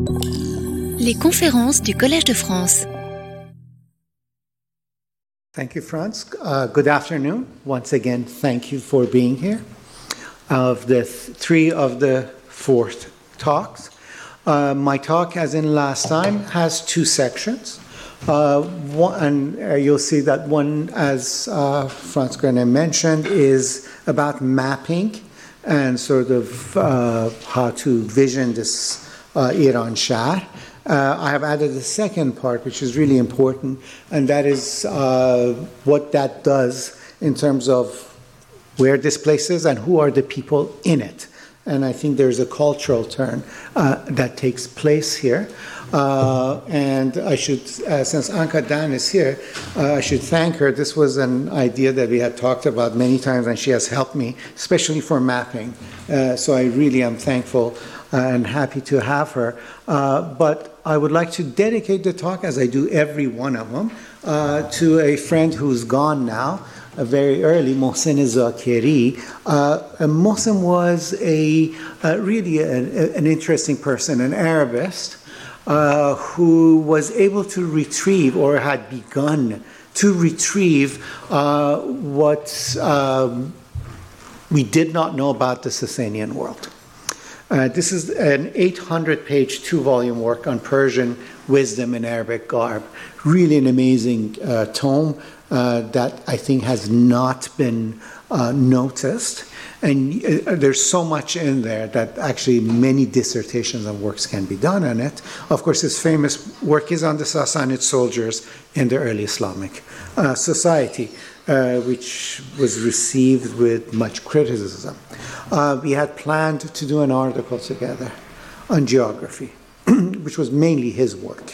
Les conférences du Collège de France. Thank you, Franz. Good afternoon. Once again, thank you for being here. Of the three of the fourth talks, my talk, as in last time, has two sections. You'll see that one, as Franz Grenet mentioned, is about mapping and sort of how to vision this Iran Shahr. I have added the second part, which is really important, and that is what that does in terms of where this place is and who are the people in it. And I think there's a cultural turn that takes place here. And I should, since Anka Dan is here, I should thank her. This was an idea that we had talked about many times, and she has helped me, especially for mapping. So I really am thankful and happy to have her. But I would like to dedicate the talk, as I do every one of them, to a friend who's gone now, very early, Mohsen Zakeri. Mohsen was really an interesting person, an Arabist, who was able to retrieve, or had begun to retrieve, what we did not know about the Sasanian world. This is an 800-page, two-volume work on Persian wisdom in Arabic garb. Really an amazing tome that I think has not been noticed. And there's so much in there that actually many dissertations and works can be done on it. Of course, his famous work is on the Sassanid soldiers in the early Islamic society, which was received with much criticism. We had planned to do an article together on geography, which was mainly his work.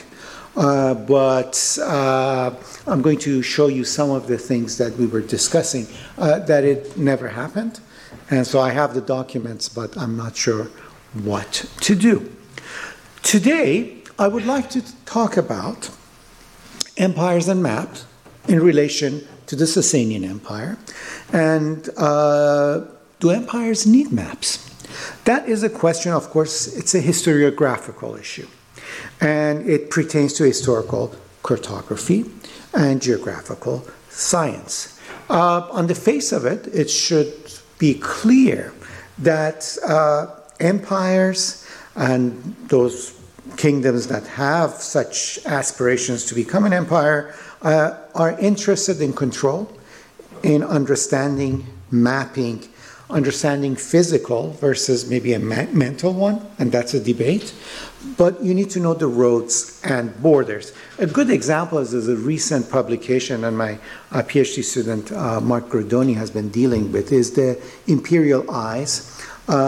But I'm going to show you some of the things that we were discussing, that it never happened. And so I have the documents, but I'm not sure what to do. Today, I would like to talk about empires and maps in relation to the Sasanian Empire. And do empires need maps? That is a question, of course, it's a historiographical issue. And it pertains to historical cartography and geographical science. On the face of it, it should be clear that empires and those kingdoms that have such aspirations to become an empire are interested in control, in understanding mapping, understanding physical versus maybe a mental one, and that's a debate. But you need to know the roads and borders. A good example is a recent publication, and my PhD student Mark Gordoni has been dealing with, is the Imperial Eyes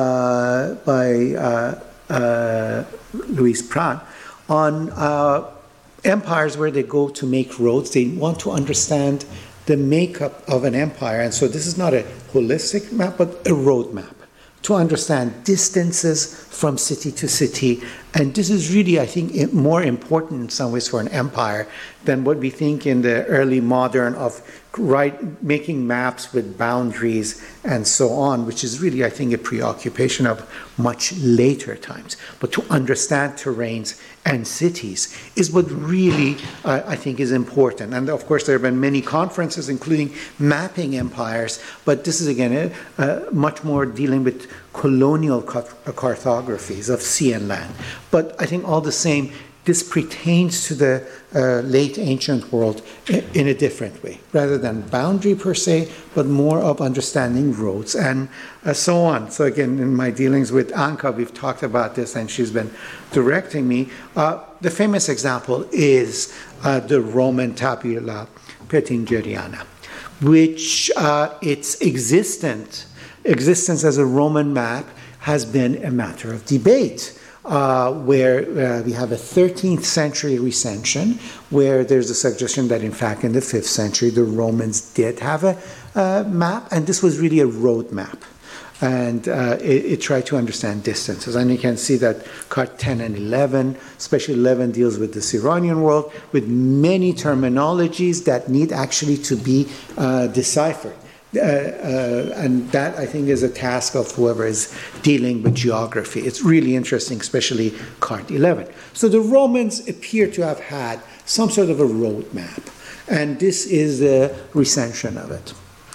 by Louise Pran on empires where they go to make roads. They want to understand the makeup of an empire. And so this is not a holistic map, but a road map to understand distances from city to city. And this is really, I think, more important in some ways for an empire than what we think in the early modern of making maps with boundaries and so on, which is really, I think, a preoccupation of much later times. But to understand terrains and cities is what really, I think, is important. And of course, there have been many conferences, including mapping empires, but this is, again, much more dealing with colonial cartographies of sea and land. But I think all the same, this pertains to the late ancient world in a different way, rather than boundary per se, but more of understanding roads and so on. So again, in my dealings with Anka, we've talked about this, and she's been directing me. The famous example is the Roman tabula Peutingeriana, which its existence as a Roman map has been a matter of debate. Where we have a 13th century recension, where there's a suggestion that, in fact, in the 5th century, the Romans did have a map, and this was really a road map. And it tried to understand distances. And you can see that card 10 and 11, especially 11, deals with the Iranian world, with many terminologies that need actually to be deciphered. And that, I think, is a task of whoever is dealing with geography. It's really interesting, especially Card 11. So the Romans appear to have had some sort of a road map, and this is a recension of it.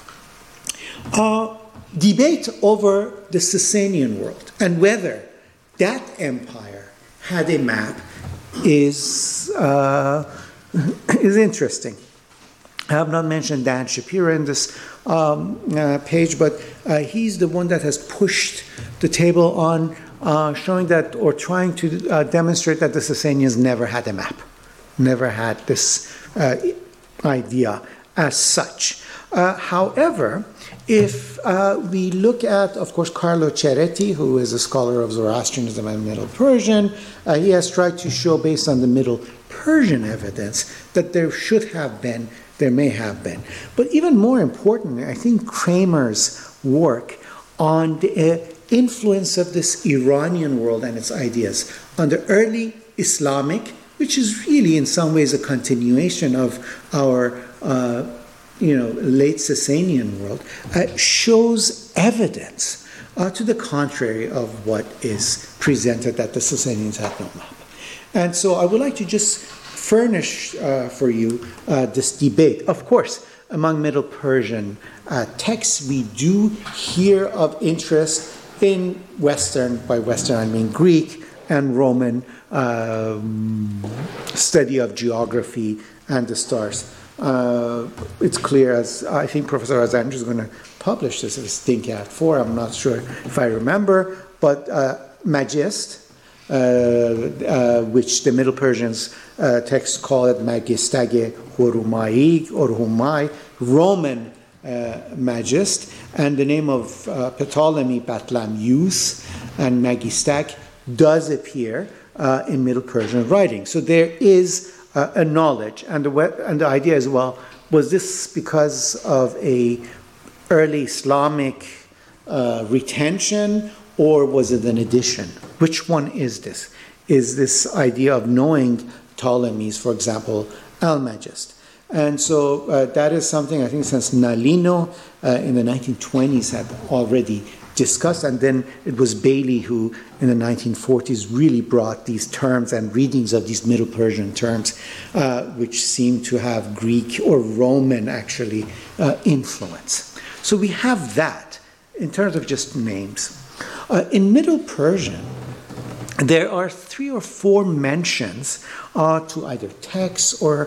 Debate over the Sasanian world and whether that empire had a map is interesting. I have not mentioned Dan Shapiro in this page, but he's the one that has pushed the table on showing that, or trying to demonstrate that the Sasanians never had a map, never had this idea as such. However, if we look at, of course, Carlo Ceretti, who is a scholar of Zoroastrianism and Middle Persian, he has tried to show, based on the Middle Persian evidence, that there may have been. But even more importantly, I think Kramer's work on the influence of this Iranian world and its ideas on the early Islamic, which is really in some ways a continuation of our late Sasanian world, shows evidence to the contrary of what is presented, that the Sasanians had no map. And so I would like to just furnish for you this debate. Of course, among Middle Persian texts, we do hear of interest in Western, by Western I mean Greek and Roman study of geography and the stars. It's clear, as I think Professor Azandra is going to publish this as Stinkat 4, I'm not sure if I remember, but Magist, which the Middle Persians texts call it Magistag Horumai or Humai, Roman Magist, and the name of Ptolemy Batlamyus and Magistag does appear in Middle Persian writing. So there is a knowledge, and the idea as well, was this because of a early Islamic retention, or was it an addition? Which one is this? Is this idea of knowing Ptolemies, for example, Almagest? And so that is something I think since Nalino in the 1920s had already discussed, and then it was Bailey who in the 1940s really brought these terms and readings of these Middle Persian terms, which seem to have Greek or Roman actually influence. So we have that in terms of just names. In Middle Persian, there are 3 or 4 mentions to either texts or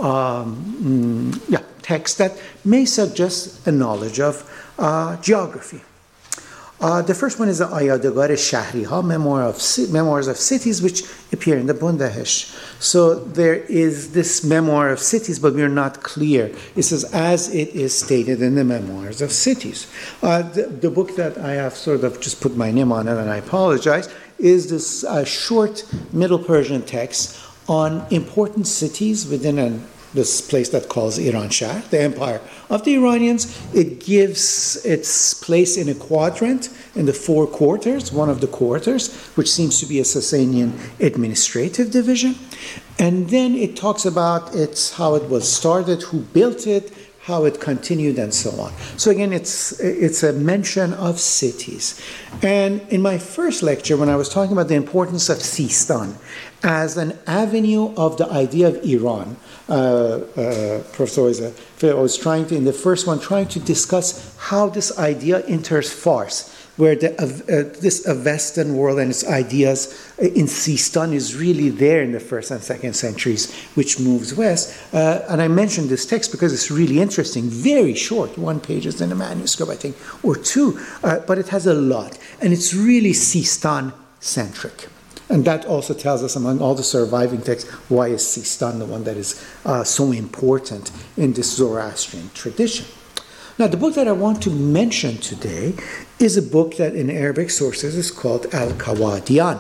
texts that may suggest a knowledge of geography. The first one is the Ayadegar Shahriha, Memoirs of Cities, which appear in the Bundahesh. So there is this Memoir of Cities, but we're not clear. It says, as it is stated in the Memoirs of Cities. The book that I have sort of just put my name on it, and I apologize, is this short Middle Persian text on important cities within this place that calls Iranshahr, the empire of the Iranians. It gives its place in a quadrant in the 4 quarters, one of the quarters, which seems to be a Sasanian administrative division. And then it talks about how it was started, who built it, how it continued, and so on. So again, it's a mention of cities. And in my first lecture, when I was talking about the importance of Sistan as an avenue of the idea of Iran, Professor Oiza was in the first one, trying to discuss how this idea enters Fars, where this Avestan world and its ideas in Sistan is really there in the 1st and 2nd centuries, which moves west. And I mentioned this text because it's really interesting, very short, 1 page in a manuscript, I think, or 2, but it has a lot. And it's really Sistan-centric. And that also tells us, among all the surviving texts, why is Sistan the one that is so important in this Zoroastrian tradition. Now, the book that I want to mention today is a book that in Arabic sources is called Al-Qawadian.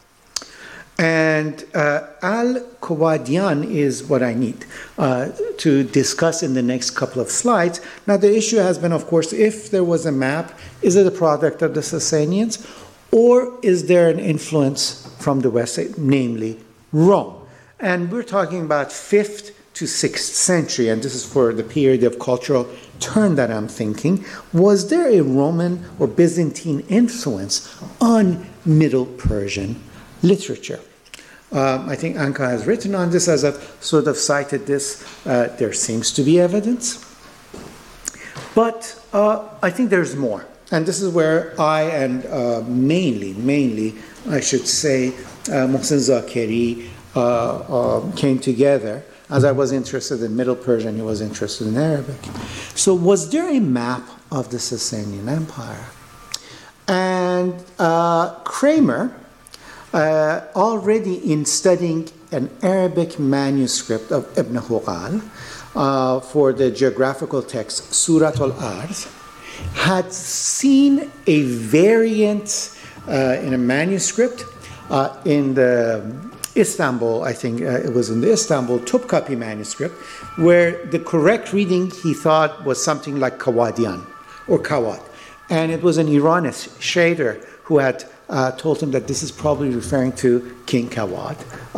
And Al-Qawadian is what I need to discuss in the next couple of slides. Now, the issue has been, of course, if there was a map, is it a product of the Sasanians, or is there an influence from the West, namely Rome? And we're talking about 5th to 6th century, and this is for the period of cultural turn that I'm thinking, was there a Roman or Byzantine influence on Middle Persian literature? I think Anka has written on this, as I've sort of cited this. There seems to be evidence. But I think there's more. And this is where I and mainly, I should say, Mohsen Zakeri came together. As I was interested in Middle Persian, he was interested in Arabic. So was there a map of the Sasanian Empire? And Kramer, already in studying an Arabic manuscript of Ibn Huqal for the geographical text Surat al-Arz, had seen a variant in a manuscript in the Istanbul, I think it was in the Istanbul Topkapi manuscript, where the correct reading he thought was something like Kawadian or Kawad. And it was an Iranian shader who had told him that this is probably referring to King Kawad,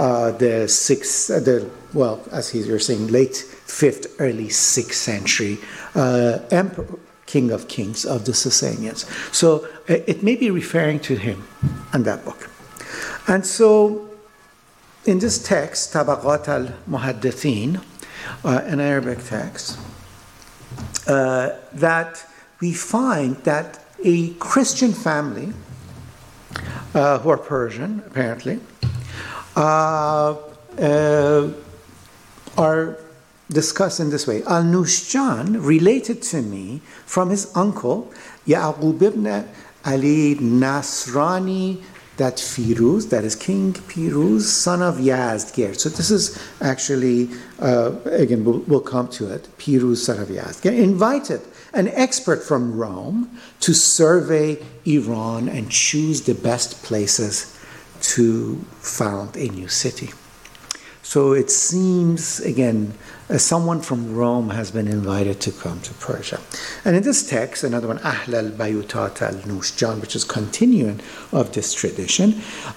as you're saying, late 5th, early 6th century emperor, king of kings of the Sasanians. So it may be referring to him in that book. And so in this text, Tabaqat al-Muhaddithin, an Arabic text, that we find that a Christian family, who are Persian, apparently, are discussed in this way. Al-Nushjan related to me from his uncle, Ya'qub ibn Ali Nasrani, that Firuz, that is King Piruz, son of Yazdgerd. So this is actually, again, we'll come to it, Piruz, son of Yazdgerd, invited an expert from Rome to survey Iran and choose the best places to found a new city. So it seems, again, someone from Rome has been invited to come to Persia. And in this text, another one, Ahl al-Bayutat al-Nushjan, which is continuing of this tradition,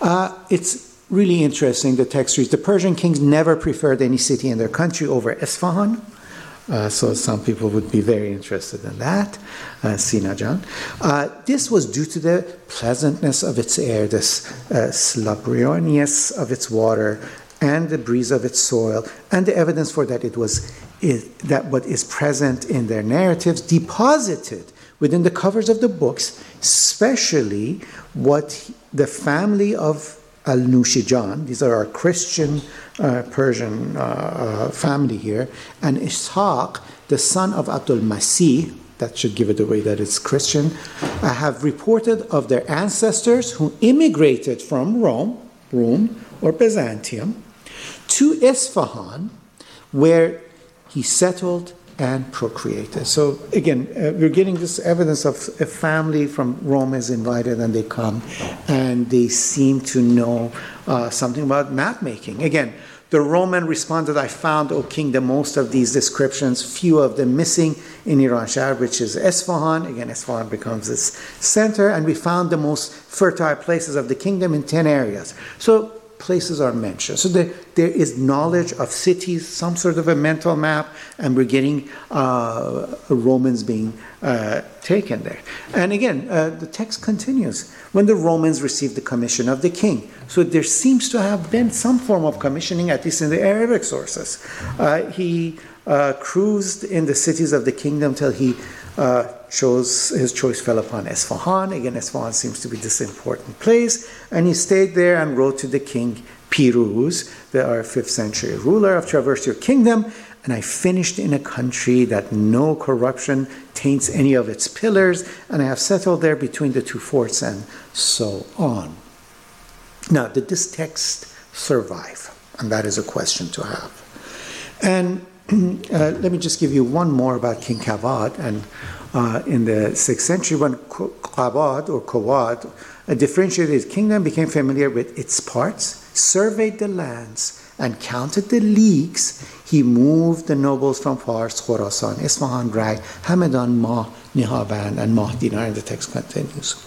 it's really interesting. The text reads, the Persian kings never preferred any city in their country over Isfahan. So some people would be very interested in that, Sinajan. This was due to the pleasantness of its air, the slubberiousness of its water, and the breeze of its soil, and the evidence for that that what is present in their narratives deposited within the covers of the books, especially what the family of Al-Nushijan, these are our Christian Persian family here, and Ishaq, the son of Abdul Masih, that should give it away that it's Christian, have reported of their ancestors who immigrated from Rome or Byzantium, to Isfahan, where he settled and procreated. So again, we're getting this evidence of a family from Rome is invited, and they come, and they seem to know something about map making. Again, the Roman responded, I found, O king, the most of these descriptions, few of them missing in Iran Shahar, which is Isfahan. Again, Isfahan becomes its center, and we found the most fertile places of the kingdom in 10 areas. So places are mentioned. So there is knowledge of cities, some sort of a mental map, and we're getting Romans being taken there. And again, the text continues. When the Romans received the commission of the king. So there seems to have been some form of commissioning, at least in the Arabic sources. He cruised in the cities of the kingdom till he his choice fell upon Isfahan. Again, Isfahan seems to be this important place. And he stayed there and wrote to the king Piruz, our 5th century ruler, I've traversed your kingdom, and I finished in a country that no corruption taints any of its pillars, and I have settled there between the two forts, and so on. Now, did this text survive? And that is a question to have. And let me just give you one more about King Kawad. And in the 6th century, when Kawad differentiated his kingdom, became familiar with its parts, surveyed the lands, and counted the leagues, he moved the nobles from Fars, Khorasan, Isfahan, Rai, Hamadan, Mah, Nihaban, and Mah Dinar, and the text continues.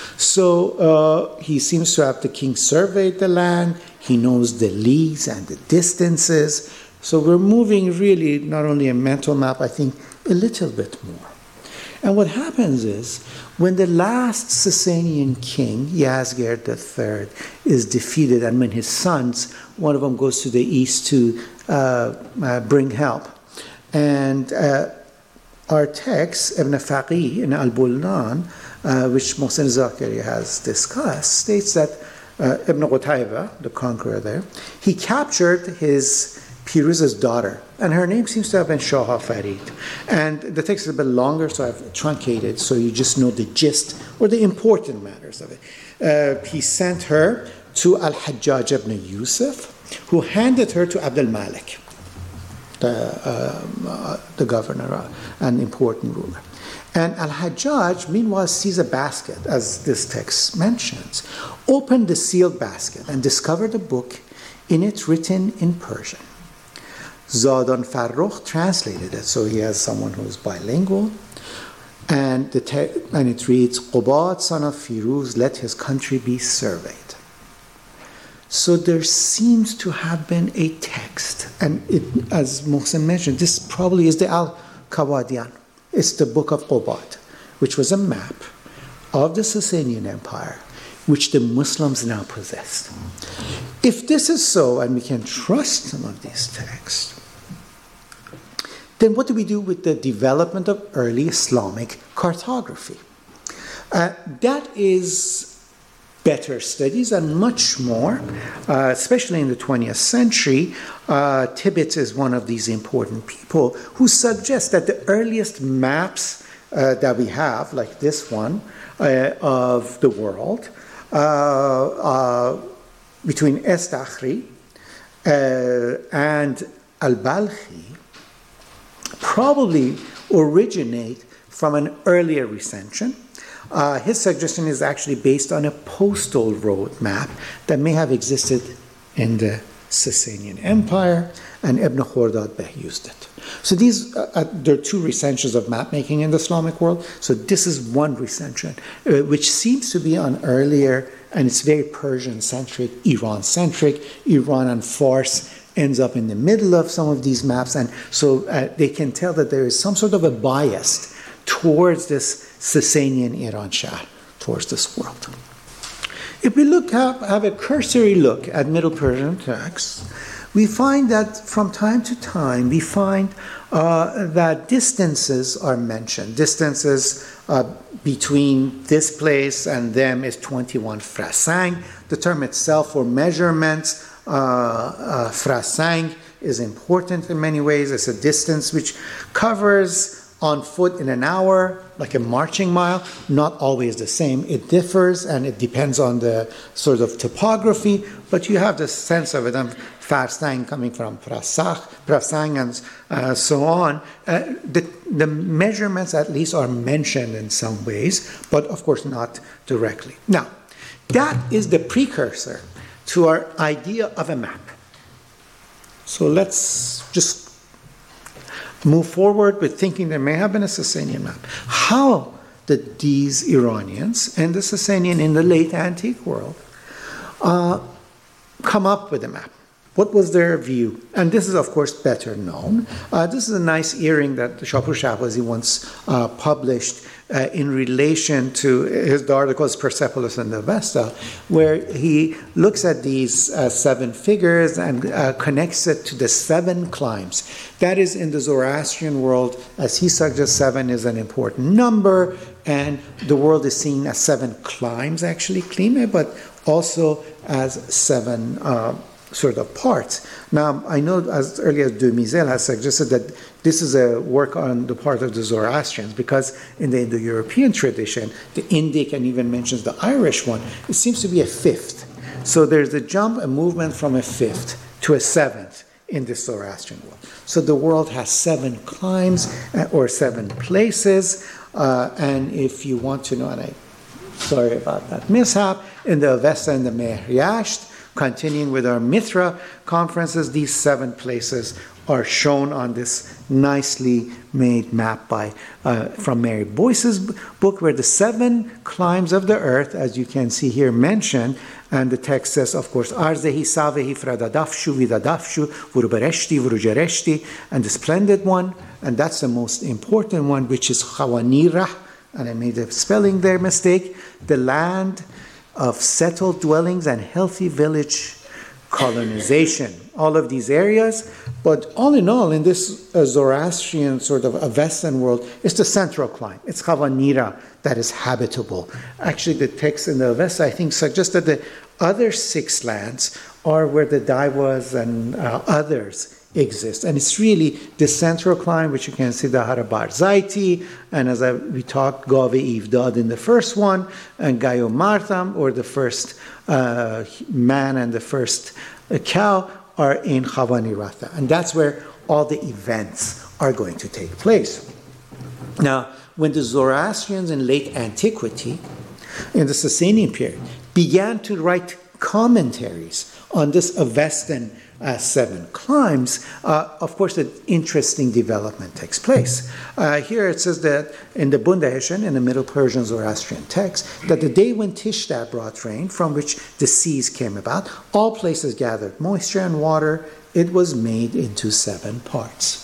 So he seems to have the king surveyed the land, he knows the leagues and the distances, So we're moving really not only a mental map, I think a little bit more. And what happens is, when the last Sasanian king, Yazgerd III, is defeated, and when his sons, one of them goes to the east to bring help, and our text, Ibn Faqih in Al-Buldan, which Mohsen Zakari has discussed, states that Ibn Qutayba, the conqueror there, he captured his Piruz's daughter, and her name seems to have been Shah Farid. And the text is a bit longer, so I've truncated, so you just know the gist or the important matters of it. He sent her to Al-Hajjaj ibn Yusuf, who handed her to Abd al-Malik, the governor, an important ruler. And Al-Hajjaj, meanwhile, sees a basket, as this text mentions, opened the sealed basket and discovered a book in it written in Persian. Zadan Farrukh translated it, so he has someone who's bilingual. And it reads, Qubad, son of Firuz, let his country be surveyed. So there seems to have been a text, and it, as Mohsen mentioned, this probably is the Al-Qawadian. It's the book of Qubad, which was a map of the Sasanian Empire, which the Muslims now possessed. If this is so, and we can trust some of these texts, then what do we do with the development of early Islamic cartography? That is better studies and much more, especially in the 20th century. Tibbets is one of these important people who suggests that the earliest maps that we have, like this one, of the world, between Estakhri and Al-Balkhi, probably originate from an earlier recension. His suggestion is actually based on a postal road map that may have existed in the Sasanian Empire, and Ibn Khordad Bey used it. So these, there are two recensions of map making in the Islamic world. So this is one recension, which seems to be on earlier, and it's very Persian-centric, Iran-centric. Iran and Fars ends up in the middle of some of these maps, and so they can tell that there is some sort of a bias towards this Sasanian Iran Shah, towards this world. If we have a cursory look at Middle Persian texts, we find that from time to time, we find that distances are mentioned. Distances between this place and them is 21 frasang. The term itself for measurements, frasang, is important in many ways. It's a distance which covers on foot in an hour, like a marching mile, not always the same. It differs and it depends on the sort of topography, but you have the sense of it. Farsang coming from prasang and so on. The measurements at least are mentioned in some ways, but of course not directly. Now, that is the precursor to our idea of a map. So let's just move forward with thinking there may have been a Sasanian map. How did these Iranians and the Sasanian in the late antique world come up with a map? What was their view? And this is, of course, better known. This is a nice earring that Shapur Shahbazi once published in relation to his articles, Persepolis and the Vesta, where he looks at these 7 figures and connects it to the 7 climes. That is, in the Zoroastrian world, as he suggests, 7 is an important number, and the world is seen as 7 climes, actually, klime, but also as 7 sort of parts. Now, I know as early as de Mizel has suggested that this is a work on the part of the Zoroastrians, because in the Indo-European tradition, the Indic and even mentions the Irish one, it seems to be a 5th. So there's a jump, a movement from a 5th to a 7th in the Zoroastrian world. So the world has 7 climes or 7 places, and if you want to know, and sorry about that mishap, in the Avesta and the Meher Yasht, continuing with our Mithra conferences, these 7 places are shown on this nicely made map from Mary Boyce's book, where the 7 climes of the earth, as you can see here, mentioned. And the text says, of course, Arzehi, Savehi, Fradadafshu, Vidadafshu, Vurubereshti, Vurujereshti, and the splendid one, and that's the most important one, which is Chawanira, and I made a spelling there mistake, the land of settled dwellings and healthy village colonization. All of these areas, but all in all, in this Zoroastrian sort of Avestan world, it's the central clime. It's Chawanira that is habitable. Actually, the text in the Avesta, I think, suggests that the other 6 lands are where the Daivas and others exist. And it's really the central clime, which you can see the Harabar Zaiti, and as we talked, Gave Ivdad in the first one, and Gayo Martham, or the first man and the first cow, are in Chawanirata. And that's where all the events are going to take place. Now, when the Zoroastrians in late antiquity, in the Sasanian period, began to write commentaries on this Avestan 7 climes, of course, an interesting development takes place. Here it says that in the Bundaheshen, in the Middle Persian Zoroastrian text, that the day when Tishta brought rain, from which the seas came about, all places gathered moisture and water, it was made into 7 parts.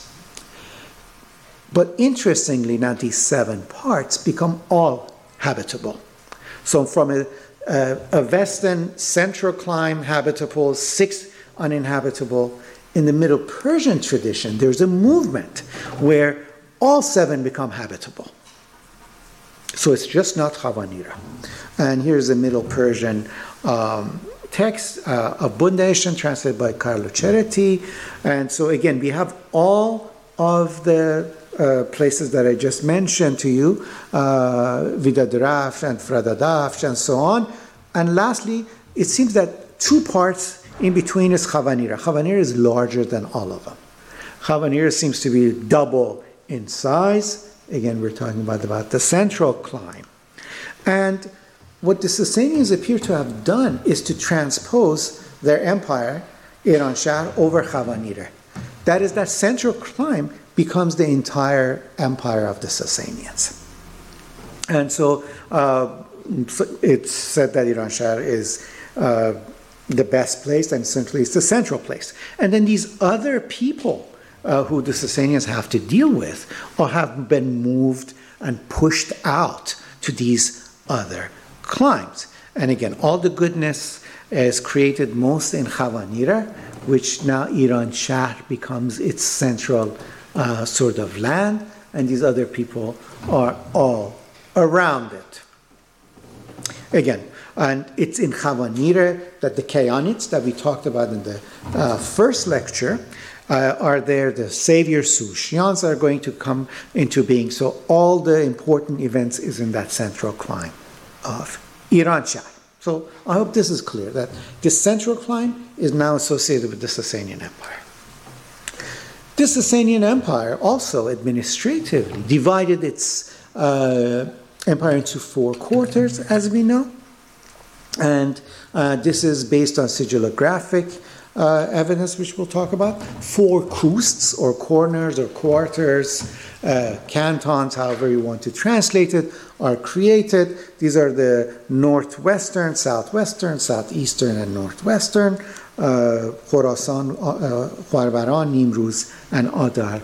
But interestingly, now these 7 parts become all habitable. So from a Avestan central clime habitable, 6 uninhabitable. In the Middle Persian tradition, there's a movement where all 7 become habitable. So it's just not Chawanira. And here's a Middle Persian text of Bundaheshen, translated by Carlo Ceretti. And so again, we have all of the places that I just mentioned to you, Vidadraf and Fradadaf and so on. And lastly, it seems that 2 parts in between is Chawanira. Chawanira is larger than all of them. Chawanira seems to be double in size. Again, we're talking about the central clime. And what the Sasanians appear to have done is to transpose their empire, Iran Shah, over Chawanira. That is, that central clime becomes the entire empire of the Sasanians. And so it's said that Iran Shah is the best place, and essentially it's the central place. And then these other people who the Sasanians have to deal with or have been moved and pushed out to these other climes. And again, all the goodness is created most in Chawanira, which now Iran Shah becomes its central sort of land, and these other people are all around it. Again, and it's in Chawanira that the Kayanites that we talked about in the first lecture are there. The savior Sushians are going to come into being. So all the important events is in that central clime of Iran Shah. So I hope this is clear, that this central clime is now associated with the Sasanian Empire. This Sasanian Empire also administratively divided its empire into 4 quarters, as we know. And this is based on sigillographic evidence, which we'll talk about. 4 kousts, or corners, or quarters, cantons, however you want to translate it, are created. These are the northwestern, southwestern, southeastern, and northwestern. Khorasan, Khwarbaran, Nimruz, and Adar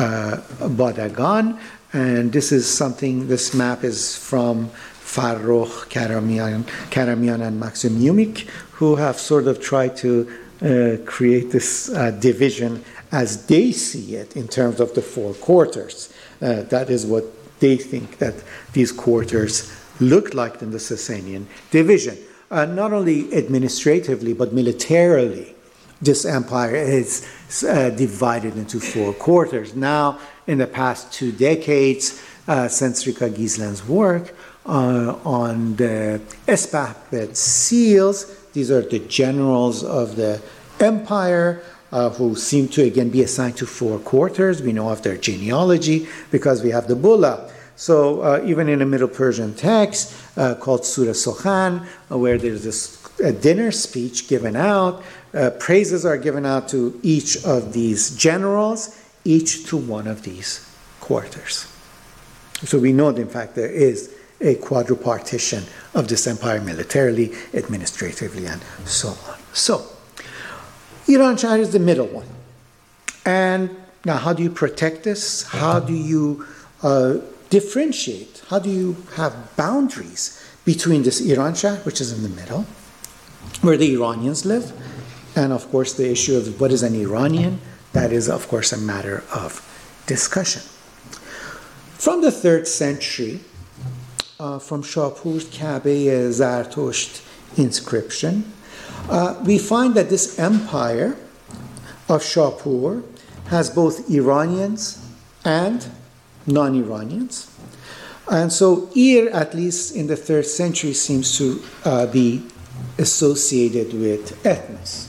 Badagan. And this map is from Farrokh, Karamian, and Maxim Yumik, who have sort of tried to create this division as they see it in terms of the 4 quarters. That is what they think that these quarters look like in the Sasanian division. Not only administratively, but militarily, this empire is divided into 4 quarters. Now, in the past 2 decades, since Rika Gislin's work on the Espahbet seals, these are the generals of the empire who seem to again be assigned to 4 quarters. We know of their genealogy because we have the Bulla. So even in a Middle Persian text called Surah Sokhan, where there's this a dinner speech given out. Praises are given out to each of these generals, each to one of these quarters. So we know that, in fact, there is a quadripartition of this empire militarily, administratively, and so on. So, Iranshahr is the middle one. And now, how do you protect this? How do you differentiate? How do you have boundaries between this Iranshahr, which is in the middle, where the Iranians live, and of course the issue of what is an Iranian? That is, of course, a matter of discussion. From the 3rd century, from Shapur's Kabe Zartosht inscription, we find that this empire of Shapur has both Iranians and non-Iranians. And so Ir, at least in the 3rd century, seems to be associated with ethnos.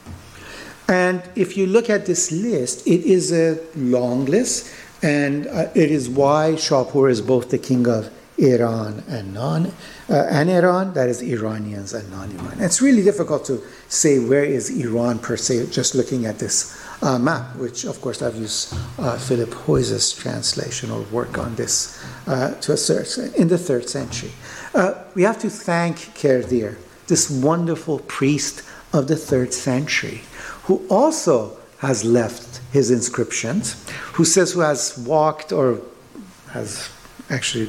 And if you look at this list, it is a long list, and it is why Shapur is both the king of Iran and Iran, that is Iranians and non-Iran. It's really difficult to say where is Iran per se, just looking at this map, which of course I've used Philip Hoyse's translation or work on this to assert in the 3rd century. We have to thank Kerdir, this wonderful priest of the 3rd century, who also has left his inscriptions, who has walked or has actually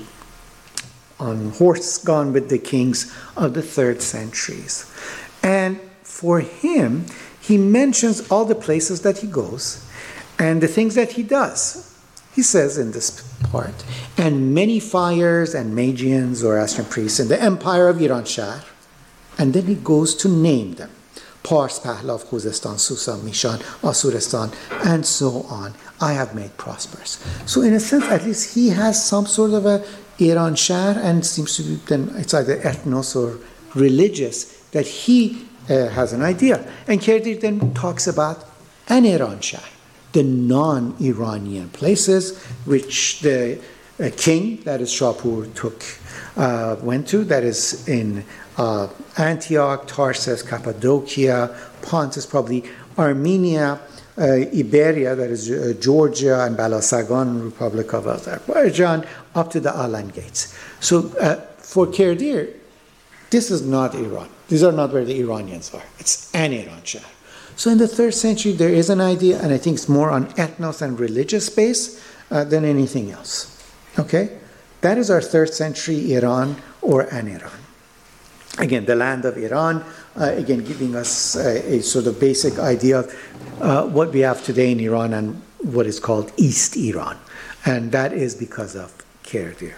on horse gone with the kings of the 3rd centuries. And for him, he mentions all the places that he goes and the things that he does. He says in this part, and many fires and Magians or Zoroastrian priests in the empire of Iranshahr, and then he goes to name them. Pars, Pahlav, Khuzestan, Susa, Mishan, Asuristan, and so on, I have made prosperous. So in a sense, at least he has some sort of a Iranshahr, and seems to be then it's either ethnos or religious, that he has an idea. And Kerdir then talks about an Iranshahr, the non-Iranian places which the king, that is Shapur, went to, that is in Antioch, Tarsus, Cappadocia, Pontus, probably Armenia, Iberia, that is Georgia, and Balasagon, Republic of Azerbaijan, up to the Alan Gates. So for Kerdir, this is not Iran. These are not where the Iranians are. It's an Iranshahr. So in the 3rd century, there is an idea, and I think it's more on ethnos and religious base than anything else. Okay? That is our 3rd century Iran or an Iran. Again, the land of Iran, again, giving us a sort of basic idea of what we have today in Iran and what is called East Iran. And that is because of Kerdir.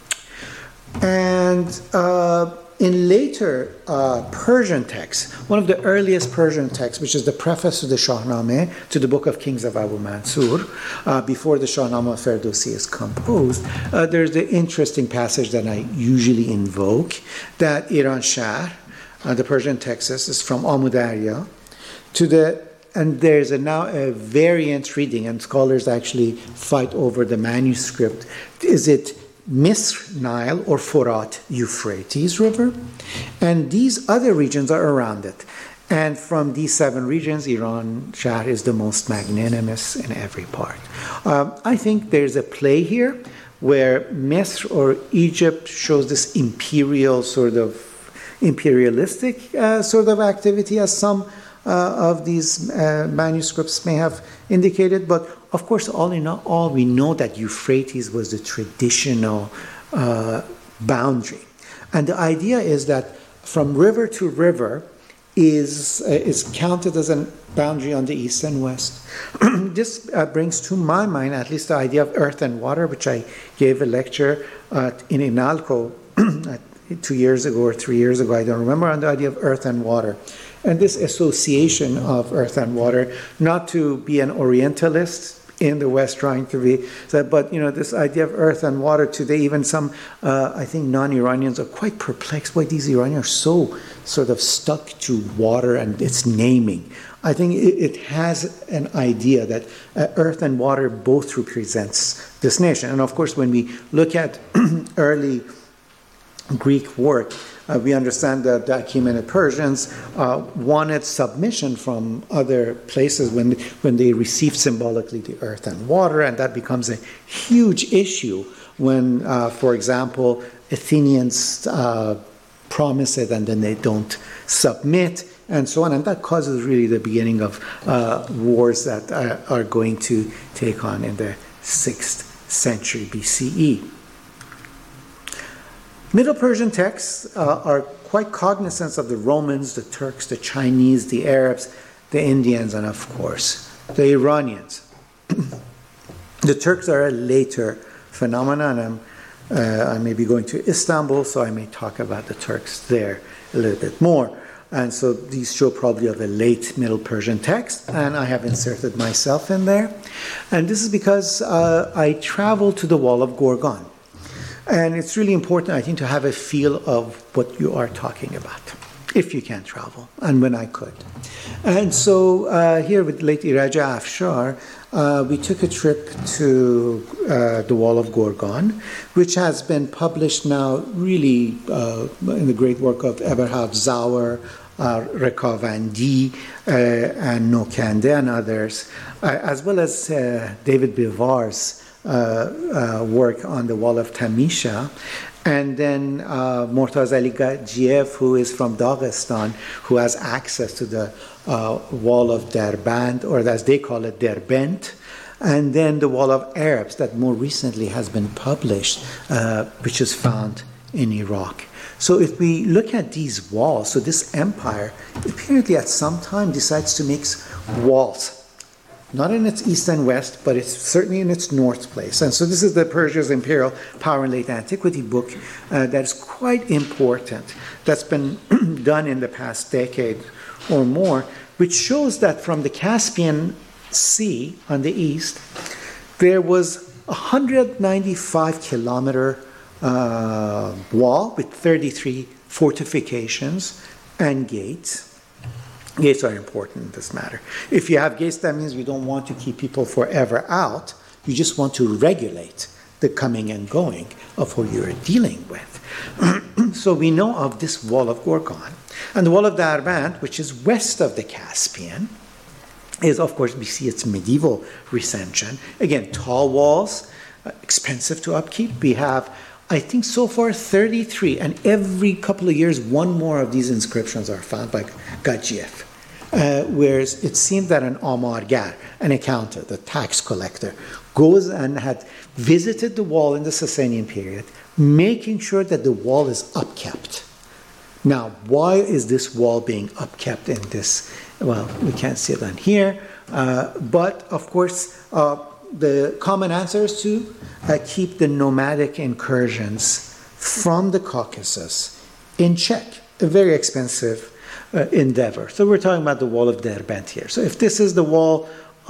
And in later Persian texts, one of the earliest Persian texts, which is the preface to the Shahnameh, to the Book of Kings of Abu Mansur, before the Shahnameh of Ferdowsi is composed, there's the interesting passage that I usually invoke, that Iranshahr, the Persian text is from Amudarya, and there's now a variant reading, and scholars actually fight over the manuscript. Is it Misr Nile or Forat Euphrates River? And these other regions are around it. And from these 7 regions, Iranshahr is the most magnanimous in every part. I think there's a play here where Misr or Egypt shows this imperialistic sort of activity, as some of these manuscripts may have indicated. But of course, all in all, we know that Euphrates was the traditional boundary. And the idea is that from river to river is counted as a boundary on the east and west. This brings to my mind at least the idea of earth and water, which I gave a lecture in Inalco 2 years ago or 3 years ago, I don't remember, on the idea of earth and water. And this association of earth and water, not to be an Orientalist in the West trying to be, but this idea of earth and water today, even some, I think non-Iranians are quite perplexed why these Iranians are so sort of stuck to water and its naming. I think it has an idea that earth and water both represents this nation. And of course, when we look at early Greek work, We understand that the Achaemenid Persians wanted submission from other places when they received symbolically the earth and water, and that becomes a huge issue when, for example, Athenians promise it and then they don't submit, and so on. And that causes really the beginning of wars that are going to take on in the 6th century BCE. Middle Persian texts are quite cognizant of the Romans, the Turks, the Chinese, the Arabs, the Indians, and of course, the Iranians. The Turks are a later phenomenon. I may be going to Istanbul, so I may talk about the Turks there a little bit more. And so these show probably of a late Middle Persian text, and I have inserted myself in there. And this is because I traveled to the Wall of Gorgan. And it's really important, I think, to have a feel of what you are talking about, if you can travel, and when I could. And so here with late Iraja Afshar, we took a trip to the Wall of Gorgan, which has been published now really in the great work of Eberhard Zauer, Rekavandi, and Nokande and others, as well as David Bivar's work on the Wall of Tamisha, and then Mortaz Ali Gajiev, who is from Dagestan, who has access to the Wall of Derband, or as they call it, Derbent, and then the Wall of Arabs that more recently has been published, which is found in Iraq. So if we look at these walls, so this empire apparently at some time decides to make walls, not in its east and west, but it's certainly in its north place. And so this is the Persia's Imperial Power in Late Antiquity book that is quite important, that's been done in the past decade or more, which shows that from the Caspian Sea on the east, there was a 195-kilometer wall with 33 fortifications and gates. Gates are important in this matter. If you have gates, that means you don't want to keep people forever out. You just want to regulate the coming and going of who you're dealing with. So we know of this Wall of Gorgan. And the Wall of Derbent, which is west of the Caspian, is, of course, we see its medieval recension. Again, tall walls, expensive to upkeep. We have, I think, so far 33, and every couple of years, one more of these inscriptions are found by Gajiev. Whereas it seemed that an amargar, an accountant, a tax collector, goes and had visited the wall in the Sasanian period, making sure that the wall is upkept. Now, why is this wall being upkept in this? Well, we can't see it on here, but of course, the common answer is to keep the nomadic incursions from the Caucasus in check. A very expensive endeavor. So we're talking about the Wall of Derbent here. So if this is the Wall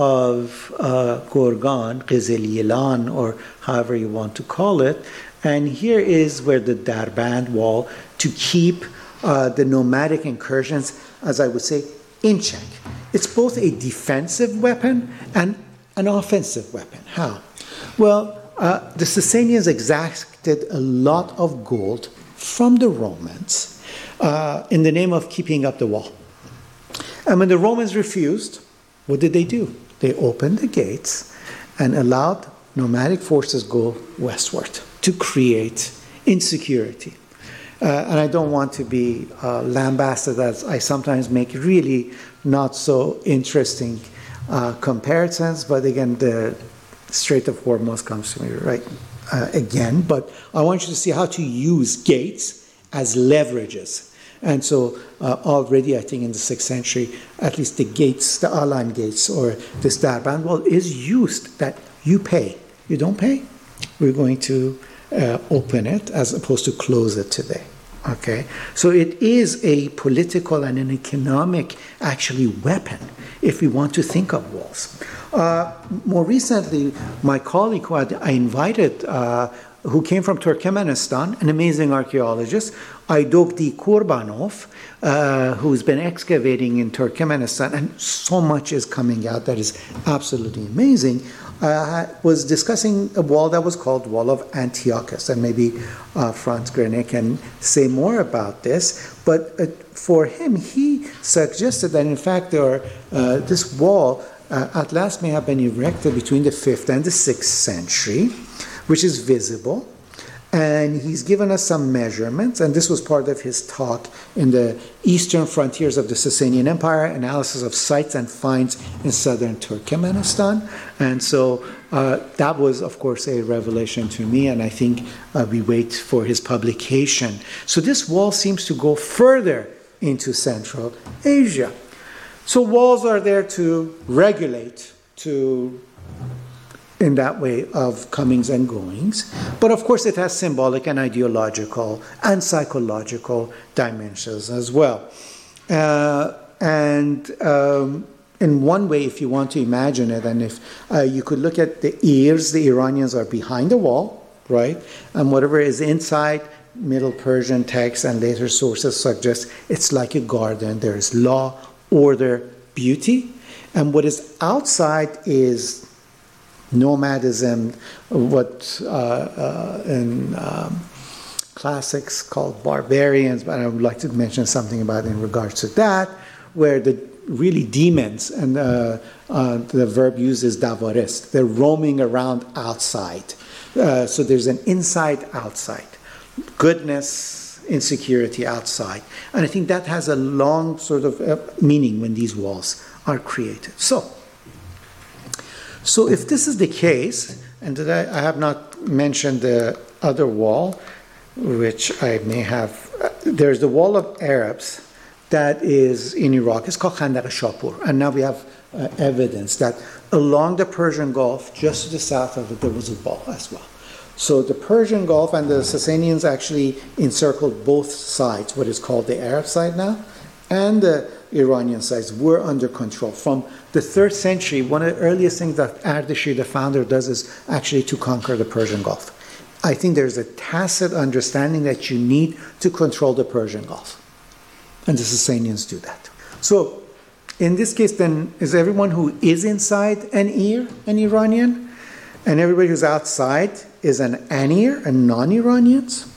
of Gorgan, Qizil-Yilan, or however you want to call it, and here is where the Derbent wall to keep the nomadic incursions, as I would say, in check. It's both a defensive weapon and an offensive weapon. How? Well, the Sasanians exacted a lot of gold from the Romans in the name of keeping up the wall. And when the Romans refused, what did they do? They opened the gates and allowed nomadic forces go westward to create insecurity. And I don't want to be lambasted, as I sometimes make really not so interesting comparisons, but again, the Strait of Hormuz comes to me right again. But I want you to see how to use gates as leverages. And so already, I think in the 6th century, at least the gates, the Alan gates, or this Derbent wall is used that you pay. You don't pay, we're going to open it as opposed to close it today. Okay, so it is a political and an economic, actually, weapon if we want to think of walls. More recently, my colleague who I invited, who came from Turkmenistan, an amazing archaeologist, Aydogdi Kurbanov, who's been excavating in Turkmenistan, and so much is coming out that is absolutely amazing. was discussing a wall that was called Wall of Antiochus, and maybe Franz Grenet can say more about this. But for him, he suggested that in fact this wall at last may have been erected between the 5th and the 6th century, which is visible. And he's given us some measurements, and this was part of his talk in the eastern frontiers of the Sasanian Empire, analysis of sites and finds in southern Turkmenistan. And so that was, of course, a revelation to me, and I think we wait for his publication. So this wall seems to go further into Central Asia. So walls are there to regulate, in that way of comings and goings. But of course it has symbolic and ideological and psychological dimensions as well. In one way, if you want to imagine it, and if you could look at the ears, the Iranians are behind the wall, right? And whatever is inside, Middle Persian texts and later sources suggest it's like a garden. There is law, order, beauty. And what is outside is nomadism, what in classics called barbarians, but I would like to mention something about in regards to that, where the really demons, and the verb used is davarist, they're roaming around outside. So there's an inside-outside, goodness, insecurity outside. And I think that has a long sort of meaning when these walls are created. So if this is the case, and I have not mentioned the other wall, which I may have, there's the wall of Arabs that is in Iraq. It's called Khandaq Shapur. And now we have evidence that along the Persian Gulf, just to the south of it, there was a wall as well. So the Persian Gulf and the Sasanians actually encircled both sides, what is called the Arab side now, and the Iranian sides were under control. From the 3rd century, one of the earliest things that Ardashir, the founder, does is actually to conquer the Persian Gulf. I think there's a tacit understanding that you need to control the Persian Gulf. And the Sasanians do that. So in this case, then, is everyone who is inside an Iranian? And everybody who's outside is an Anir, and non-Iranians?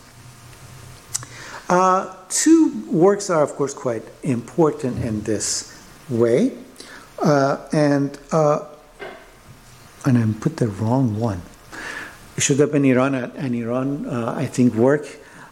Two works are, of course, quite important in this way. And I put the wrong one. It should have been an Iran, I think, work,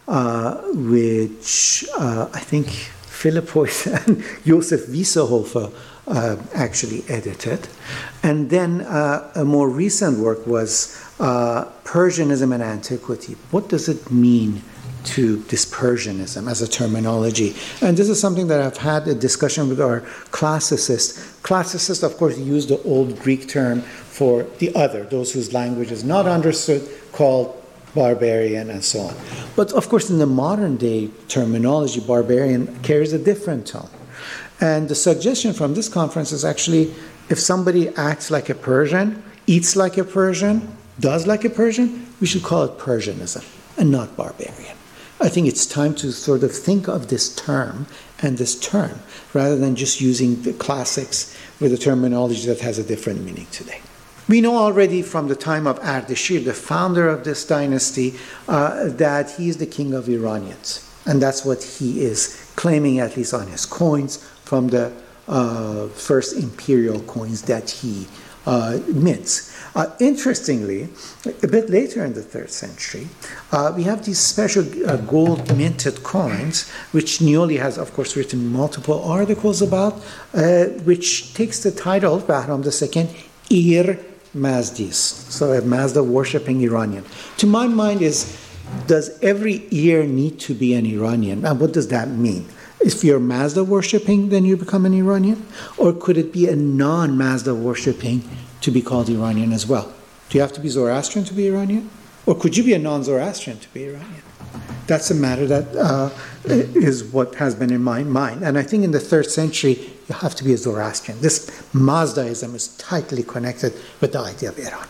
which I think Philippois and Josef Wiesehofer actually edited. And then a more recent work was Persianism and Antiquity. What does it mean to this Persianism as a terminology? And this is something that I've had a discussion with our classicists. Classicists, of course, use the old Greek term for the other, those whose language is not understood, called barbarian and so on. But of course, in the modern day terminology, barbarian carries a different tone. And the suggestion from this conference is actually, if somebody acts like a Persian, eats like a Persian, does like a Persian, we should call it Persianism and not barbarian. I think it's time to sort of think of this term and this term, rather than just using the classics with a terminology that has a different meaning today. We know already from the time of Ardashir, the founder of this dynasty, that he is the king of Iranians. And that's what he is claiming, at least on his coins, from the first imperial coins that he mints. Interestingly, a bit later in the 3rd century, we have these special gold minted coins, which Nioli has, of course, written multiple articles about, which takes the title, Bahram II, Ir Mazdis, so a Mazda worshipping Iranian. To my mind does every Ir need to be an Iranian? And what does that mean? If you're Mazda worshipping, then you become an Iranian? Or could it be a non-Mazda worshipping to be called Iranian as well? Do you have to be Zoroastrian to be Iranian? Or could you be a non-Zoroastrian to be Iranian? That's a matter that is what has been in my mind. And I think in the 3rd century, you have to be a Zoroastrian. This Mazdaism is tightly connected with the idea of Iran.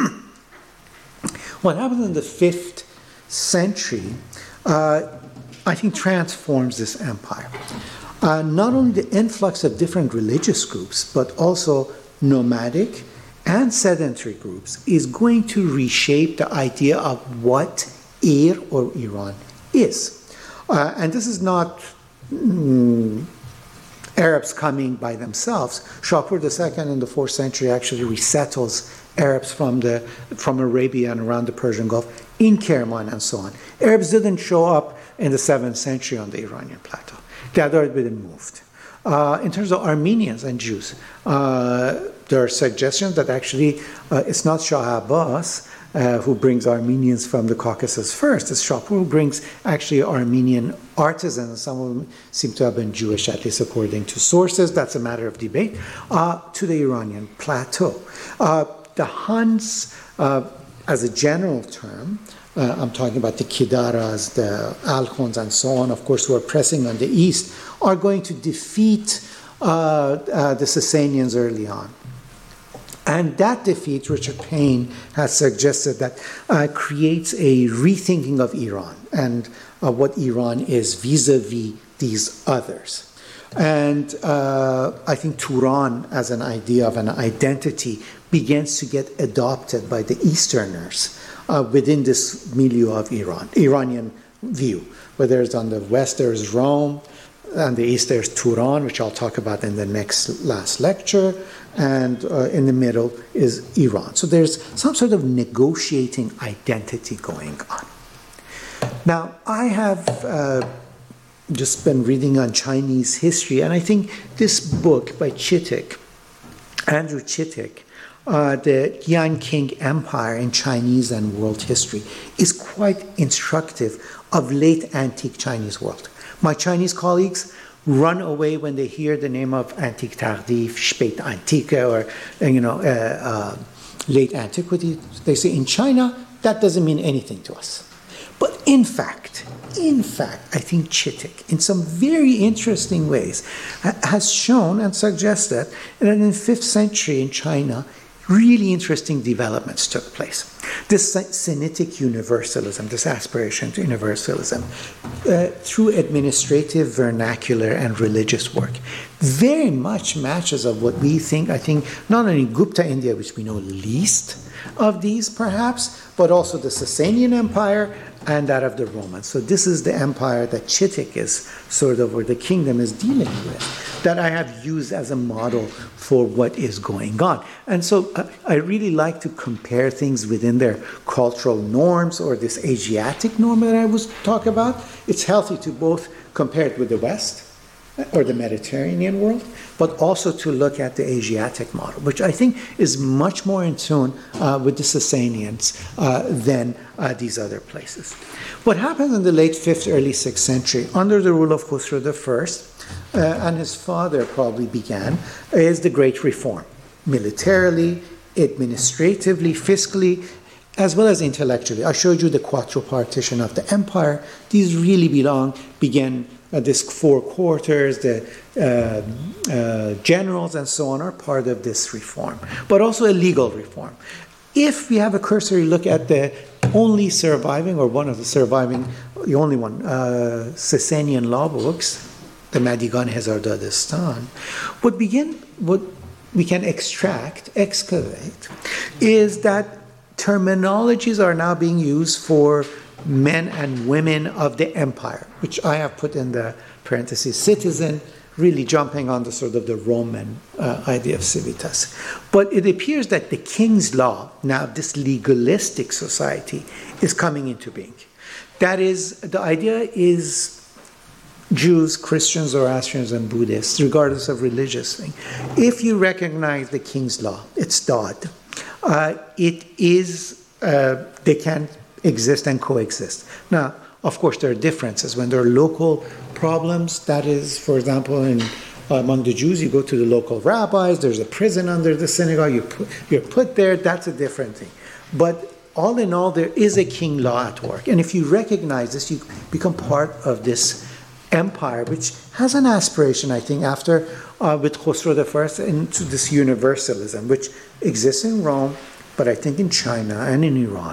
What happens in the 5th century, I think, transforms this empire. Not only the influx of different religious groups, but also nomadic and sedentary groups is going to reshape the idea of what Ir or Iran is. And this is not Arabs coming by themselves. Shapur II in the 4th century actually resettles Arabs from Arabia and around the Persian Gulf in Kerman and so on. Arabs didn't show up in the 7th century on the Iranian plateau. They had already been moved. In terms of Armenians and Jews, there are suggestions that actually it's not Shah Abbas who brings Armenians from the Caucasus first. It's Shapur who brings actually Armenian artisans, some of them seem to have been Jewish, at least according to sources, that's a matter of debate, to the Iranian plateau. The Huns, as a general term, I'm talking about the Kidaras, the Alkhons, and so on, of course, who are pressing on the east, are going to defeat the Sasanians early on. And that defeat, Richard Payne has suggested that creates a rethinking of Iran and what Iran is vis-a-vis these others. And I think Turan as an idea of an identity begins to get adopted by the Easterners within this milieu of Iranian view. Whether it's on the west there's Rome, on the east there's Turan, which I'll talk about in the last lecture, and in the middle is Iran. So there's some sort of negotiating identity going on. Now, I have just been reading on Chinese history, and I think this book by Chittick, Andrew Chittick, the Yan Qing Empire in Chinese and World History, is quite instructive of late antique Chinese world. My Chinese colleagues run away when they hear the name of Antique Tardif, Spät Antike, or late antiquity. They say in China, that doesn't mean anything to us. But in fact, I think Chittick, in some very interesting ways, has shown and suggested that in the 5th century in China, really interesting developments took place. This Sinitic universalism, this aspiration to universalism, through administrative, vernacular, and religious work, very much matches of what we think, I think, not only Gupta India, which we know least of these perhaps, but also the Sasanian Empire and that of the Romans. So this is the empire that Chittick is sort of, or the kingdom is dealing with, that I have used as a model for what is going on. And so I really like to compare things within their cultural norms or this Asiatic norm that I was talking about. It's healthy to both compare it with the West or the Mediterranean world, but also to look at the Asiatic model, which I think is much more in tune with the Sasanians than these other places. What happened in the late 5th, early 6th century, under the rule of Khosrow I, and his father probably began, is the Great Reform, militarily, administratively, fiscally, as well as intellectually. I showed you the quadripartition of the empire. These really began this 4 quarters, the generals and so on are part of this reform, but also a legal reform. If we have a cursory look at the only surviving, or one of the surviving, the only one, Sasanian law books, the Madigan Hezardadistan, what we can excavate, is that terminologies are now being used for men and women of the empire, which I have put in the parentheses, citizen, really jumping on the sort of the Roman idea of civitas. But it appears that the king's law, now this legalistic society, is coming into being. That is, the idea is Jews, Christians, Zoroastrians, and Buddhists, regardless of religious thing, if you recognize the king's law, it's Dod, they can exist and coexist. Now, of course, there are differences. When there are local problems, that is, for example, among the Jews, you go to the local rabbis, there's a prison under the synagogue, you're put there, that's a different thing. But all in all, there is a king law at work. And if you recognize this, you become part of this empire, which has an aspiration, I think, after with Khosrow I, into this universalism, which exists in Rome, but I think in China and in Iran.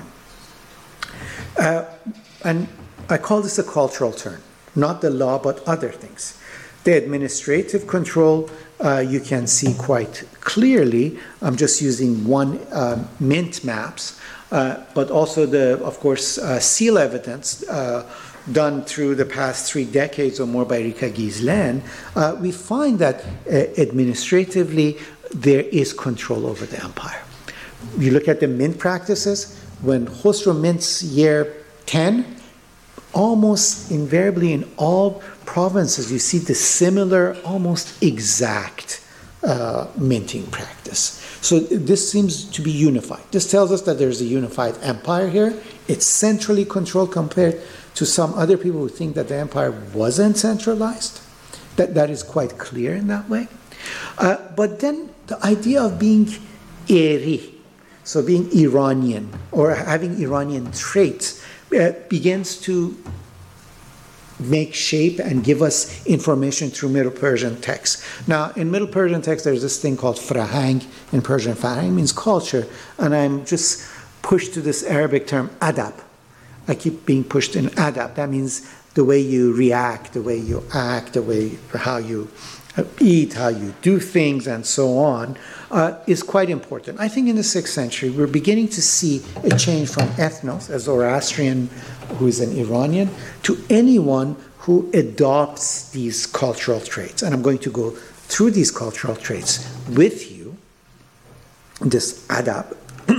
And I call this a cultural turn, not the law, but other things. The administrative control you can see quite clearly, I'm just using one mint maps, but also of course, seal evidence done through the past 3 decades or more by Rika Gizlen, we find that administratively there is control over the empire. You look at the mint practices, when Khosrow mints year 10, almost invariably in all provinces you see the similar, almost exact minting practice. So this seems to be unified. This tells us that there's a unified empire here. It's centrally controlled compared to some other people who think that the empire wasn't centralized. That is quite clear in that way. But then the idea of being Eri, so being Iranian or having Iranian traits, begins to make shape and give us information through Middle Persian texts. Now, in Middle Persian texts, there's this thing called frahang. In Persian, frahang means culture, and I'm just pushed to this Arabic term adab. I keep being pushed in adab. That means the way you react, the way you act, the way how you eat, how you do things, and so on, is quite important. I think in the 6th century, we're beginning to see a change from ethnos, a Zoroastrian who is an Iranian, to anyone who adopts these cultural traits. And I'm going to go through these cultural traits with you, this adab.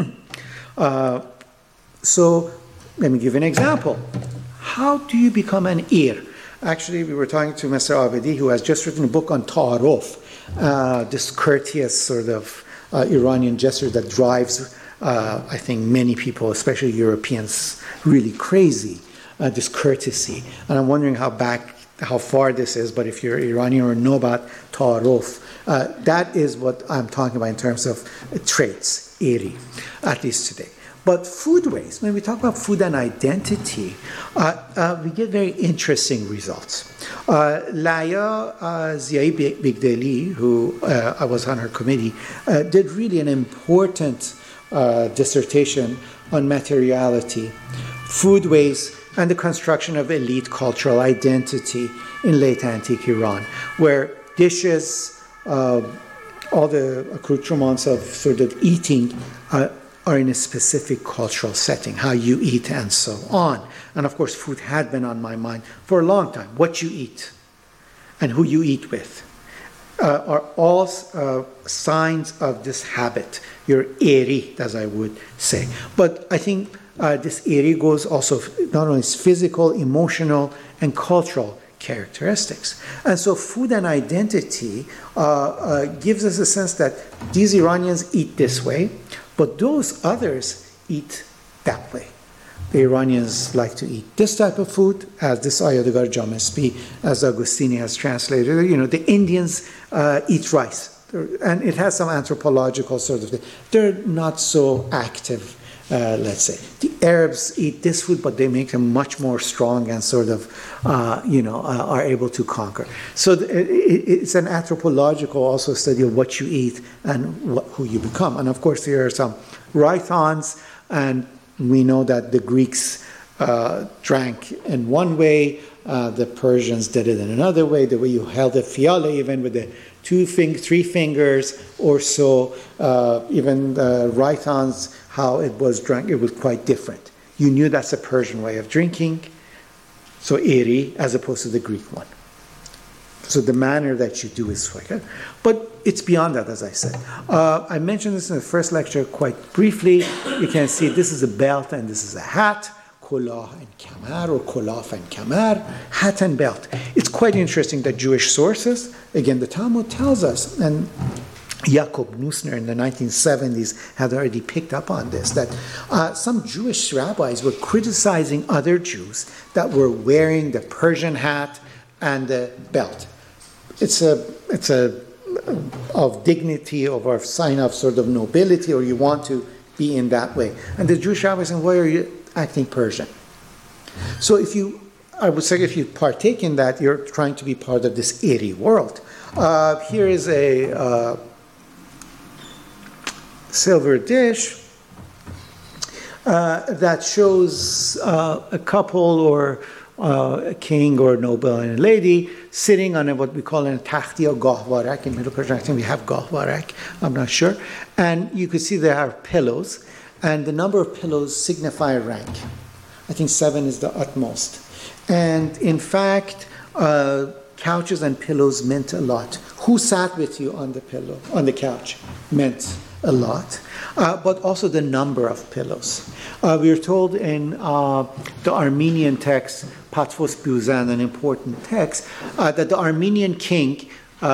So let me give an example. How do you become an Ir? Actually, we were talking to Mr. Abedi, who has just written a book on ta'aruf, this courteous sort of Iranian gesture that drives, I think, many people, especially Europeans, really crazy, this courtesy. And I'm wondering how far this is, but if you're Iranian or know about ta'aruf, that is what I'm talking about in terms of traits, iri, at least today. But food waste, when we talk about food and identity, we get very interesting results. Laya Ziai Bigdeli, who I was on her committee, did really an important dissertation on materiality, food waste, and the construction of elite cultural identity in late antique Iran, where dishes, all the accoutrements of sort of eating are in a specific cultural setting, how you eat and so on. And of course, food had been on my mind for a long time. What you eat and who you eat with are all signs of this habit, your eri, as I would say. But I think this eri goes also not only physical, emotional, and cultural characteristics. And so food and identity gives us a sense that these Iranians eat this way, but those others eat that way. The Iranians like to eat this type of food, as this Ayadagar Jamespi, as Agostini has translated. You know, the Indians eat rice, and it has some anthropological sort of thing. They're not so active, let's say. The Arabs eat this food, but they make them much more strong and sort of, are able to conquer. So it's an anthropological also study of what you eat and who you become. And of course, there are some rhythons, and we know that the Greeks drank in one way, the Persians did it in another way, the way you held a fiale, even with the 3 fingers or so, even the rhythons, how it was drunk, it was quite different. You knew that's a Persian way of drinking, so eri, as opposed to the Greek one. So the manner that you do is like, but it's beyond that, as I said. I mentioned this in the first lecture quite briefly. You can see this is a belt and this is a hat, kolah and kamar, or kolaf and kamar, hat and belt. It's quite interesting that Jewish sources, again, the Talmud tells us, and Jakob Nussner in the 1970s had already picked up on this, that some Jewish rabbis were criticizing other Jews that were wearing the Persian hat and the belt. It's a of dignity, or a sign of sort of nobility, or you want to be in that way. And the Jewish rabbis said, why are you acting Persian? So I would say if you partake in that, you're trying to be part of this eri world. Here is a silver dish that shows a couple or a king or noble and a lady sitting on what we call a takhti or gahwarak. In Middle Persian, I think we have gahwarak, I'm not sure. And you could see there are pillows, and the number of pillows signify rank. I think 7 is the utmost. And in fact, couches and pillows meant a lot. Who sat with you on the pillow, on the couch, meant a lot. But also the number of pillows. We are told in the Armenian text, Patfos Buzan, an important text, that the Armenian king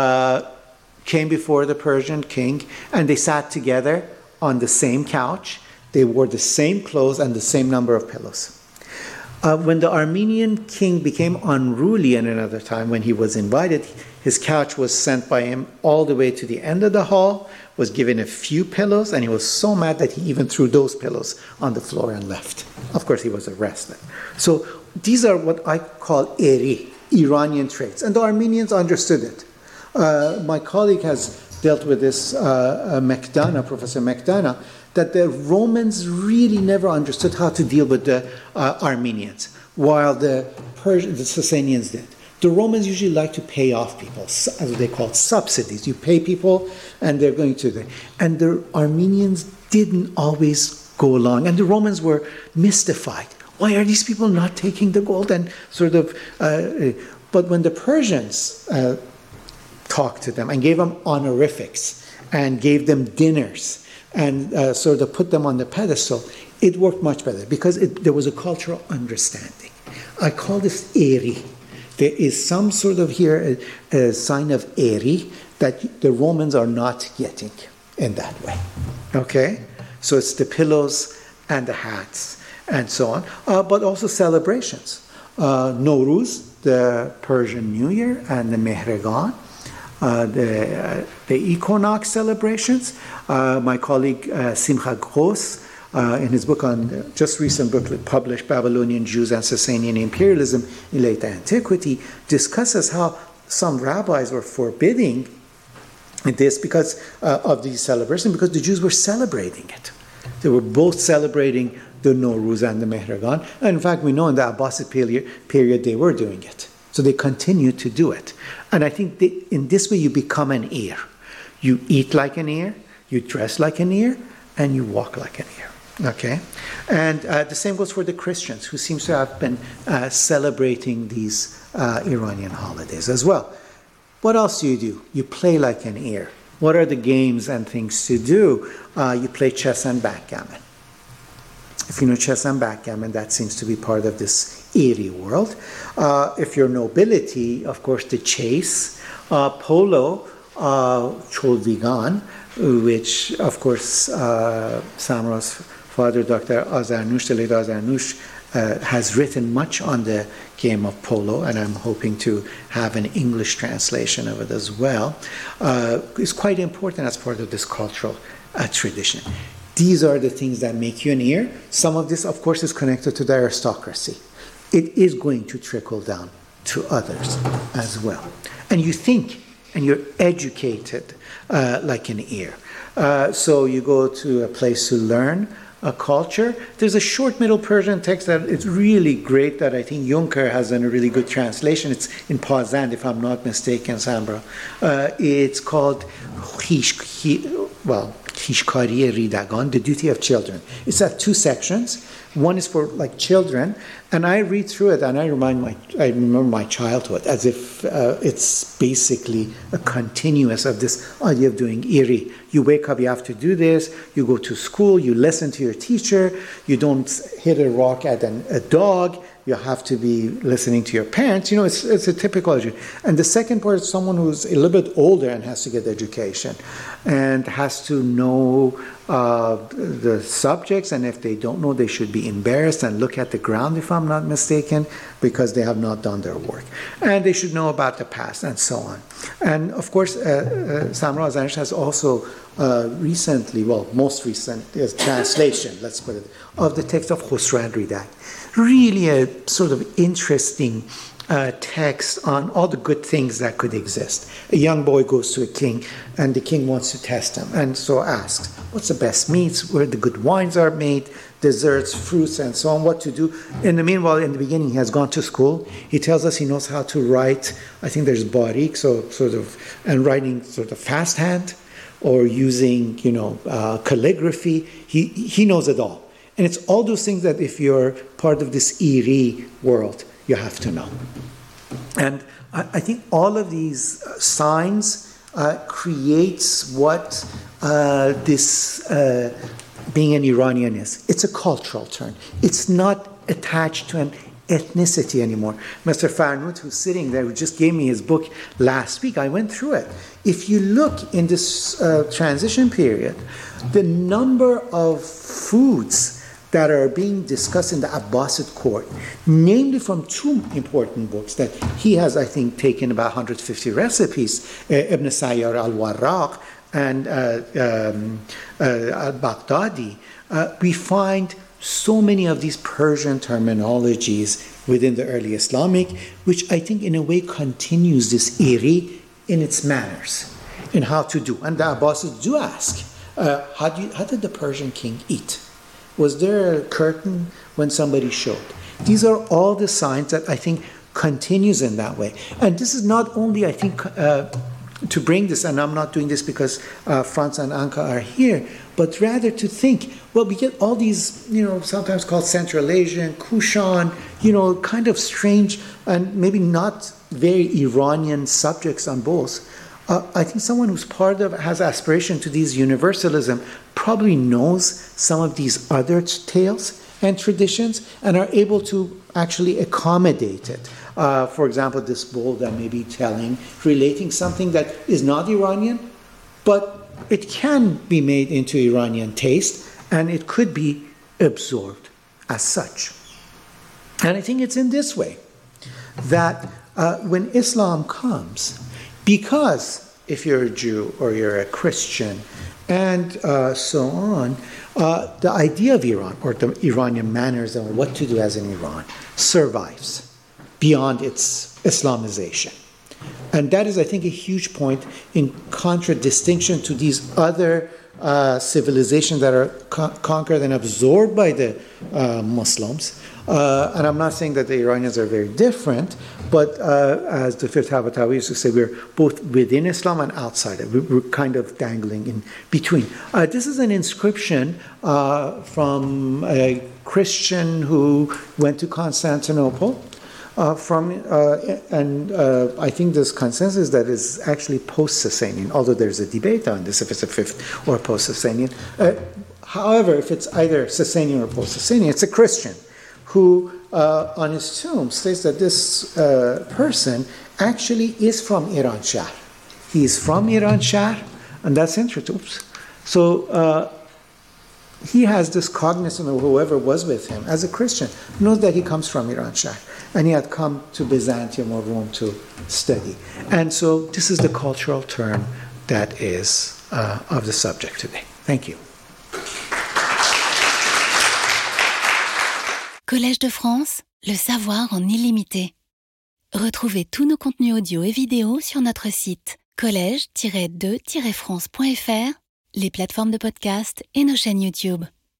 came before the Persian king, and they sat together on the same couch. They wore the same clothes and the same number of pillows. When the Armenian king became unruly at another time, when he was invited, his couch was sent by him all the way to the end of the hall, was given a few pillows, and he was so mad that he even threw those pillows on the floor and left. Of course, he was arrested. So these are what I call eri, Iranian traits, and the Armenians understood it. My colleague has dealt with this, McDonough, Professor McDonough, that the Romans really never understood how to deal with the Armenians, while the Sasanians did. The Romans usually like to pay off people, as they call it, subsidies. You pay people, and they're going to and the Armenians didn't always go along, and the Romans were mystified. Why are these people not taking the gold? And sort of, but when the Persians talked to them and gave them honorifics and gave them dinners and sort of put them on the pedestal, it worked much better because there was a cultural understanding. I call this eri. There is some sort of here a sign of eri that the Romans are not getting in that way. Okay? So it's the pillows and the hats and so on, but also celebrations. Nowruz, the Persian New Year, and the Mehregan, the equinox celebrations. My colleague Simcha Gross, in his book on just recent booklet published, Babylonian Jews and Sasanian Imperialism in Late Antiquity, discusses how some rabbis were forbidding this because of these celebrations, because the Jews were celebrating it. They were both celebrating the Nowruz and the Mehregan. And in fact, we know in the Abbasid period they were doing it. So they continued to do it. And I think in this way you become an heir. You eat like an heir, you dress like an heir, and you walk like an heir. Okay? And the same goes for the Christians, who seems to have been celebrating these Iranian holidays as well. What else do? You play like an heir. What are the games and things to do? You play chess and backgammon. If you know chess and backgammon, that seems to be part of this airy world. If you're nobility, of course, the chase, polo, cholvigan, which, of course, Samra's father, Dr. Azarnush, the late Azarnush, has written much on the game of polo, and I'm hoping to have an English translation of it as well. It's quite important as part of this cultural tradition. These are the things that make you an heir. Some of this, of course, is connected to the aristocracy. It is going to trickle down to others as well. And you think, and you're educated like an heir. So you go to a place to learn a culture. There's a short Middle Persian text that is really great that I think Juncker has done a really good translation. It's in Pazand, if I'm not mistaken, Sambra. It's called Hishkari Ridagan, the duty of children. It's at 2 sections. One is for like children, and I read through it and I remember my childhood as if it's basically a continuous of this idea of doing iri. You wake up, you have to do this, you go to school, you listen to your teacher, you don't hit a rock at a dog, you have to be listening to your parents. You know, it's a typical education. And the second part is someone who's a little bit older and has to get education and has to know the subjects, and if they don't know, they should be embarrassed and look at the ground, if I'm not mistaken, because they have not done their work. And they should know about the past and so on. And of course, Samra Azarnush has also most recent translation, let's put it, of the text of Khosrow and Ridak. Really a sort of interesting text on all the good things that could exist. A young boy goes to a king, and the king wants to test him, and so asks, what's the best meats, where the good wines are made, desserts, fruits, and so on, what to do. In the meanwhile, in the beginning, he has gone to school. He tells us he knows how to write. I think there's barik, so sort of, and writing sort of fast hand, or using, calligraphy. He knows it all. And it's all those things that if you're part of this Iri world, you have to know. And I think all of these signs creates what this being an Iranian is. It's a cultural term. It's not attached to an ethnicity anymore. Mr. Farnout, who's sitting there, who just gave me his book last week, I went through it. If you look in this transition period, the number of foods that are being discussed in the Abbasid court, namely from two important books that he has, I think, taken about 150 recipes, Ibn Sayyar al-Warraq and al-Baghdadi, we find so many of these Persian terminologies within the early Islamic, which I think in a way continues this Iri in its manners, in how to do. And the Abbasids do ask, how did the Persian king eat? Was there a curtain when somebody showed? These are all the signs that I think continues in that way. And this is not only, I think, to bring this, and I'm not doing this because Franz and Anka are here, but rather to think, well, we get all these, sometimes called Central Asian, Kushan, kind of strange and maybe not very Iranian subjects on both. I think someone who's has aspiration to these universalism probably knows some of these other tales and traditions and are able to actually accommodate it. For example, this bowl that may be relating something that is not Iranian, but it can be made into Iranian taste and it could be absorbed as such. And I think it's in this way that when Islam comes, because if you're a Jew or you're a Christian and so on, the idea of Iran or the Iranian manners and what to do as in Iran survives beyond its Islamization. And that is, I think, a huge point in contradistinction to these other civilizations that are conquered and absorbed by the Muslims. And I'm not saying that the Iranians are very different, but as the Fifth Tabatawi used to say, we're both within Islam and outside it. We're kind of dangling in between. This is an inscription from a Christian who went to Constantinople. I think there's consensus that is actually post-Sasanian, although there's a debate on this, if it's a fifth or post-Sasanian. However, if it's either Sasanian or post-Sasanian, it's a Christian who on his tomb states that this person actually is from Iran Shahr. He is from Iran Shahr, and that's interesting. So he has this cognizance of whoever was with him as a Christian, knows that he comes from Iran Shahr, and he had come to Byzantium or Rome to study. And so this is the cultural term that is of the subject today. Thank you. Collège de France, le savoir en illimité. Retrouvez tous nos contenus audio et vidéo sur notre site collège-2-france.fr, les plateformes de podcast et nos chaînes YouTube.